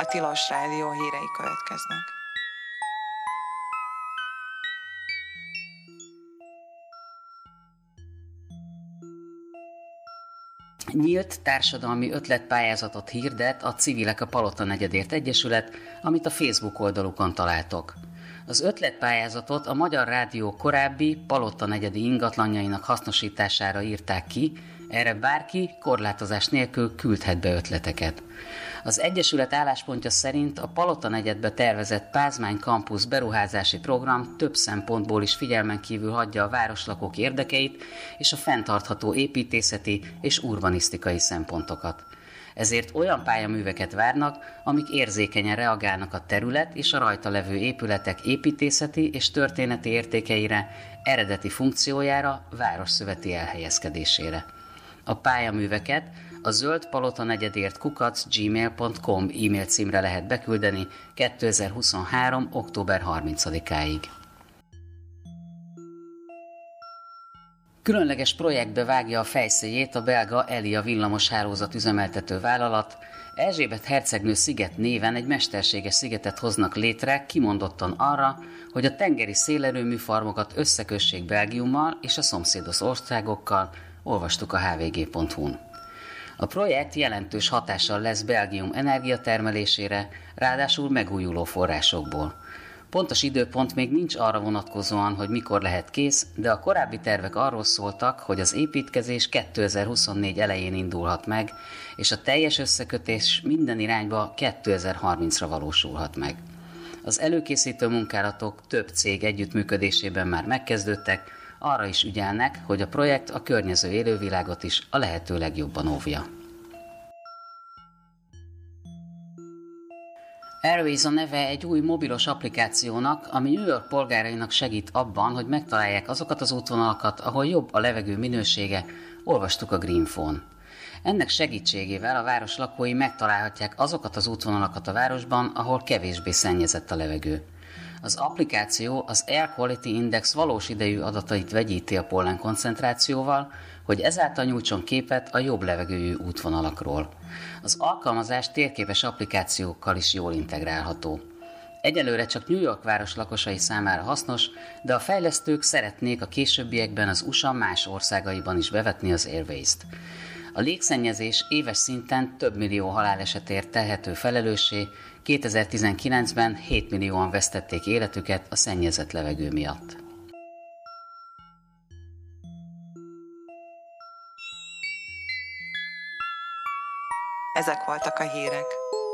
Tilos Rádió hírei következnek. Nyílt társadalmi ötletpályázatot hirdet a Civilek a Palota negyedért Egyesület, amit a Facebook oldalukon találtok. Az ötletpályázatot a Magyar Rádió korábbi Palota negyedi ingatlanjainak hasznosítására írták ki, erre bárki korlátozás nélkül küldhet be ötleteket. Az Egyesület álláspontja szerint a Palota negyedbe tervezett Pázmány Campus beruházási program több szempontból is figyelmen kívül hagyja a városlakók érdekeit és a fenntartható építészeti és urbanisztikai szempontokat. Ezért olyan pályaműveket várnak, amik érzékenyen reagálnak a terület és a rajta levő épületek építészeti és történeti értékeire, eredeti funkciójára, városszöveti elhelyezkedésére. A pályaműveket a zöldpalotanegyedért@gmail.com e-mail címre lehet beküldeni 2023. október 30-áig. Különleges projektbe vágja a fejszéjét a belga Elia villamoshálózat üzemeltető vállalat. Erzsébet hercegnő sziget néven egy mesterséges szigetet hoznak létre, kimondottan arra, hogy a tengeri szélerőműfarmokat összekössék Belgiummal és a szomszédos országokkal, olvastuk a hvg.hu-n. A projekt jelentős hatással lesz Belgium energiatermelésére, ráadásul megújuló forrásokból. Pontos időpont még nincs arra vonatkozóan, hogy mikor lehet kész, de a korábbi tervek arról szóltak, hogy az építkezés 2024 elején indulhat meg, és a teljes összekötés minden irányba 2030-ra valósulhat meg. Az előkészítő munkálatok több cég együttműködésében már megkezdődtek, arra is ügyelnek, hogy a projekt a környező élővilágot is a lehető legjobban óvja. Airways a neve egy új mobilos applikációnak, ami New York polgárainak segít abban, hogy megtalálják azokat az útvonalakat, ahol jobb a levegő minősége, olvastuk a Greenphone. Ennek segítségével a város lakói megtalálhatják azokat az útvonalakat a városban, ahol kevésbé szennyezett a levegő. Az applikáció az Air Quality Index valós idejű adatait vegyíti a pollen koncentrációval, hogy ezáltal nyújtson képet a jobb levegőjű útvonalakról. Az alkalmazás térképes applikációkkal is jól integrálható. Egyelőre csak New York város lakosai számára hasznos, de a fejlesztők szeretnék a későbbiekben az USA más országaiban is bevetni az Airways-t. A légszennyezés éves szinten több millió halálesetért telhető felelőssé, 2019-ben 7 millióan vesztették életüket a szennyezett levegő miatt. Ezek voltak a hírek.